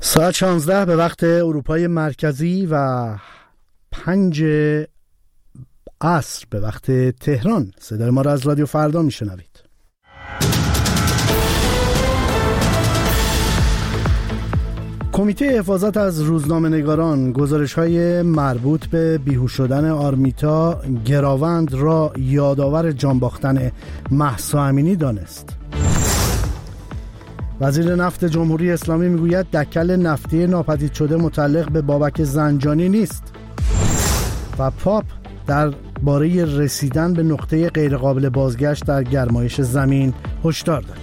ساعت 16 به وقت اروپای مرکزی و 5 عصر به وقت تهران. صدای ما را از رادیو فردا میشنوید. کمیته حفاظت از روزنامه‌نگاران گزارش‌های مربوط به بیهوش شدن آرمیتا گراوند را یادآور جان باختن مهسا امینی دانست. وزیر نفت جمهوری اسلامی میگوید دکل نفتی ناپدید شده متعلق به بابک زنجانی نیست. و پاپ در باره رسیدن به نقطه غیرقابل بازگشت در گرمایش زمین هشدار داد.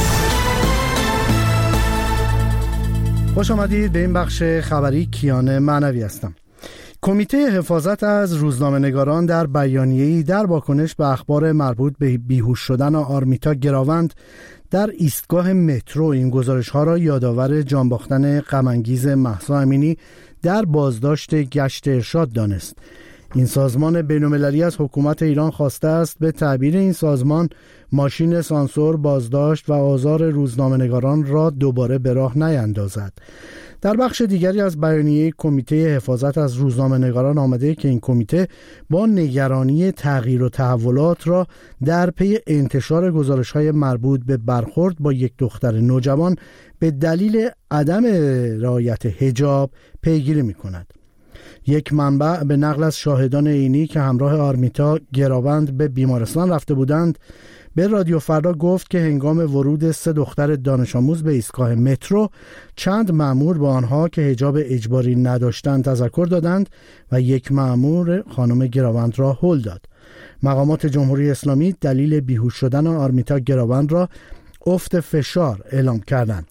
خوش آمدید به این بخش خبری. کیان معنوی هستم. کمیته حفاظت از روزنامه‌نگاران در بیانیه‌ای در واکنش به اخبار مربوط به بیهوش شدن آرمیتا گراوند در ایستگاه مترو این گزارش‌ها را یادآور جان باختن غم‌انگیز مهسا امینی در بازداشت گشت ارشاد دانست. این سازمان بین‌المللی از حکومت ایران خواسته است به تعبیر این سازمان ماشین سانسور بازداشت و آزار روزنامه‌نگاران را دوباره به راه نیندازد. در بخش دیگری از بیانیه کمیته حفاظت از روزنامه‌نگاران آمده که این کمیته با نگرانی تغییر و تحولات را در پی انتشار گزارش‌های مربوط به برخورد با یک دختر نوجوان به دلیل عدم رعایت حجاب پیگیری می‌کند. یک منبع به نقل از شاهدان عینی که همراه آرمیتا گراوند به بیمارستان رفته بودند به رادیو فردا گفت که هنگام ورود 3 دختر دانش آموز به ایستگاه مترو چند مأمور با آنها که حجاب اجباری نداشتند تذکر دادند و یک مأمور خانم گراوند را هل داد. مقامات جمهوری اسلامی دلیل بیهوش شدن آرمیتا گراوند را افت فشار اعلام کردند.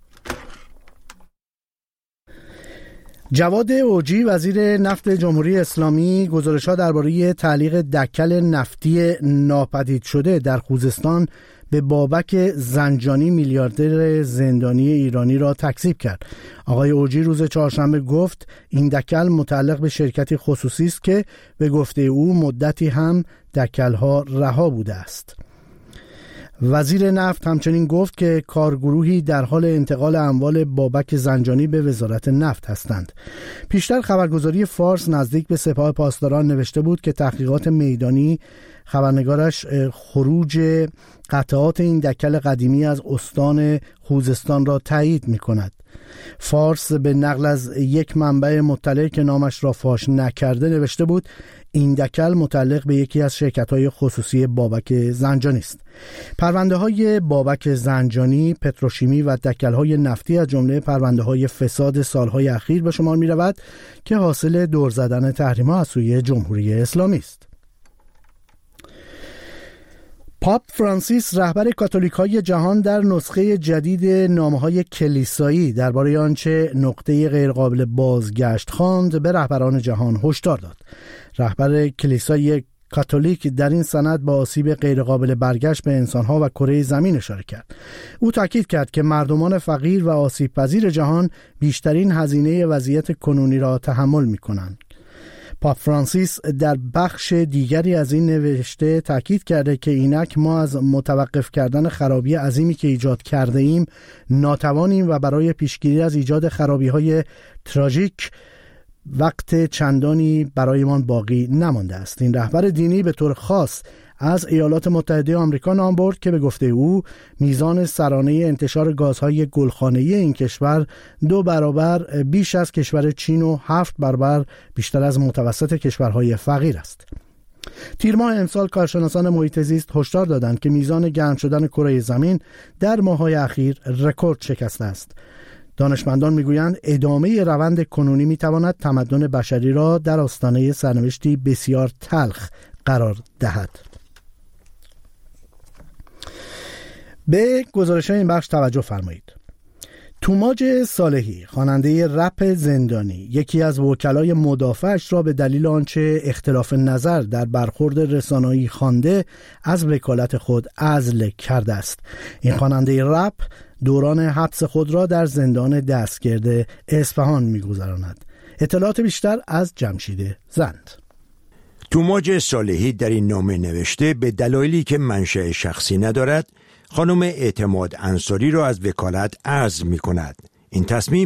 جواد اوجی وزیر نفت جمهوری اسلامی گزارش‌ها درباره تعلیق دکل نفتی ناپدید شده در خوزستان به بابک زنجانی میلیاردر زندانی ایرانی را تکذیب کرد. آقای اوجی روز چهارشنبه گفت این دکل متعلق به شرکتی خصوصی است که به گفته او مدتی هم دکل‌ها رها بوده است. وزیر نفت همچنین گفت که کارگروهی در حال انتقال اموال بابک زنجانی به وزارت نفت هستند. پیشتر خبرگزاری فارس نزدیک به سپاه پاسداران نوشته بود که تحقیقات میدانی خبرنگارش خروج قطعات این دکل قدیمی از استان خوزستان را تایید می کند. فارس به نقل از یک منبع مطلع که نامش را فاش نکرده نوشته بود این دکل متعلق به یکی از شرکت‌های خصوصی بابک زنجانی است. پرونده‌های بابک زنجانی، پتروشیمی و دکل‌های نفتی از جمله پرونده‌های فساد سال‌های اخیر به شمار می‌رود که حاصل دور زدن تحریم‌ها از سوی جمهوری اسلامی است. پاپ فرانسیس رهبر کاتولیک‌های جهان در نسخه جدید نامه‌های کلیسایی درباره آنچه نقطه غیرقابل بازگشت خواند به رهبران جهان هشدار داد. رهبر کلیسای کاتولیک در این سند با آسیب غیرقابل برگشت به انسان‌ها و کره زمین اشاره کرد. او تاکید کرد که مردمان فقیر و آسیب‌پذیر جهان بیشترین هزینه وضعیت کنونی را تحمل می‌کنند. پاپ فرانسیس در بخش دیگری از این نوشته تاکید کرده که اینک ما از متوقف کردن خرابی عظیمی که ایجاد کرده ایم ناتوانیم و برای پیشگیری از ایجاد خرابی‌های تراژیک وقت چندانی برایمان باقی نمانده است. این رهبر دینی به طور خاص از ایالات متحده آمریکا نام برد که به گفته او میزان سرانه انتشار گازهای گلخانه‌ای این کشور 2 برابر بیش از کشور چین و 7 برابر بیشتر از متوسط کشورهای فقیر است. تیر ماه امسال کارشناسان محیط زیست هشدار دادند که میزان گرم شدن کره زمین در ماه‌های اخیر رکورد شکسته است. دانشمندان میگویند ادامه روند کنونی میتواند تمدن بشری را در آستانه سرنوشتی بسیار تلخ قرار دهد. به گزارش این بخش توجه فرمایید. توماج صالحی خواننده رپ زندانی یکی از وکلای مدافعش را به دلیل آنچه اختلاف نظر در برخورد رسانه‌ای خوانده از وکالت خود عزل کرده است. این خواننده رپ دوران حبس خود را در زندان دستگرد اصفهان می‌گذراند. اطلاعات بیشتر از جمشید زند. توماج صالحی در این نامه نوشته به دلایلی که منشأ شخصی ندارد خانم اعتماد انصاری را از وکالت عزل می‌کند. این تصمیم